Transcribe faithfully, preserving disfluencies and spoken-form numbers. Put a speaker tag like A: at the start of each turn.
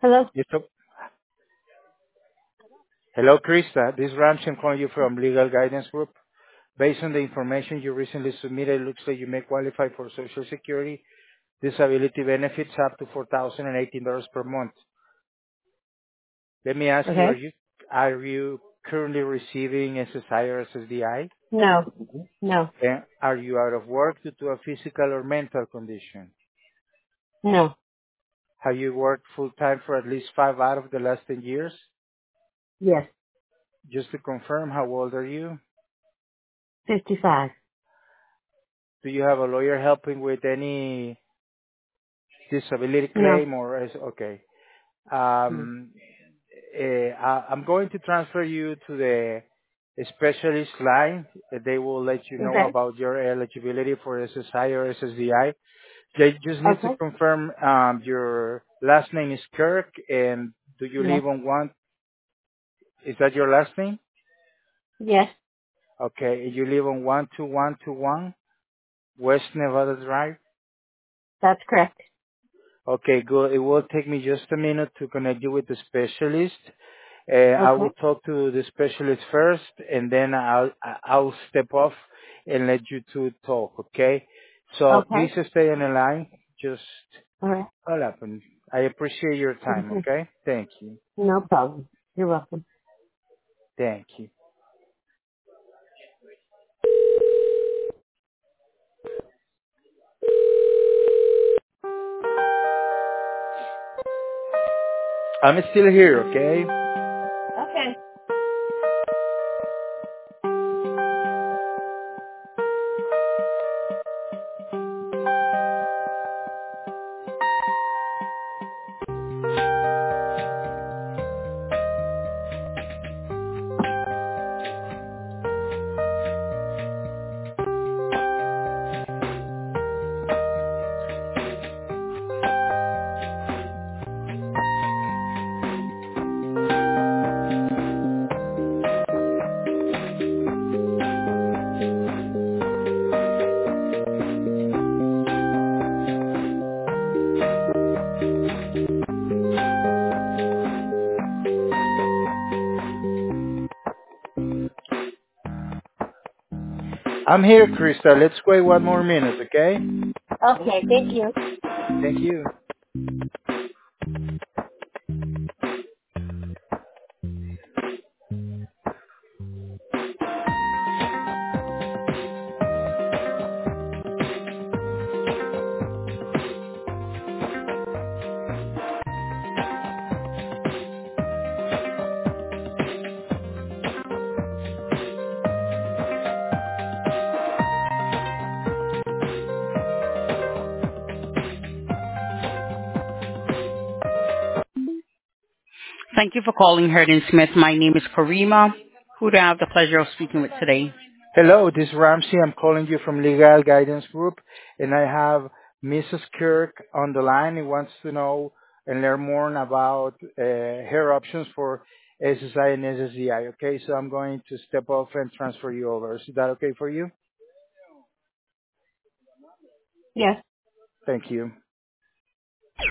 A: Hello?
B: Yes, sir. Hello, Krista. This is Ramsey. I'm calling you from Legal Guidance Group. Based on the information you recently submitted, it looks like you may qualify for Social Security disability benefits up to four thousand eighteen dollars per month. Let me ask you, are
A: Okay.
B: you are you currently receiving S S I or S S D I?
A: No. No.
B: And are you out of work due to a physical or mental condition?
A: No.
B: Have you worked full-time for at least five out of the last ten years?
A: Yes.
B: Just to confirm, how old are you?
A: fifty-five.
B: Do you have a lawyer helping with any disability
A: No.
B: claim or is okay.
A: No.
B: Um, eh, I- I'm going to transfer you to the specialist line. They will let you know
A: Okay.
B: about your eligibility for S S I or S S D I. They just need to
A: Okay.
B: confirm um, your last name is Kirk, and do you
A: Yes.
B: live on one? Is that your last name?
A: Yes.
B: Okay, you live on one two one two one West Nevada Drive.
A: That's correct.
B: Okay, good. It will take me just a minute to connect you with the specialist. Uh, I
A: Okay.
B: will talk to the specialist first, and then I'll I'll step off and let you two talk. Okay? So please
A: Okay.
B: stay on the line. Just
A: All right.
B: hold up, and I appreciate your time.
A: Mhm.
B: Okay? Thank you.
A: No problem. You're welcome.
B: Thank you. I'm still here. Okay?
A: Okay.
B: I'm here, Krista. Let's wait one more minute. Okay?
A: Okay. Thank you.
B: Thank you.
C: Thank you for calling Herdin Smith. My name is Karima. Who do I have the pleasure of speaking with today?
B: Hello, this is Ramsey. I'm calling you from Legal Guidance Group, and I have Missus Kirk on the line. He wants to know and learn more about uh, her options for S S I and S S D I. Okay, so I'm going to step off and transfer you over. Is that okay for you?
A: Yes.
B: Thank you.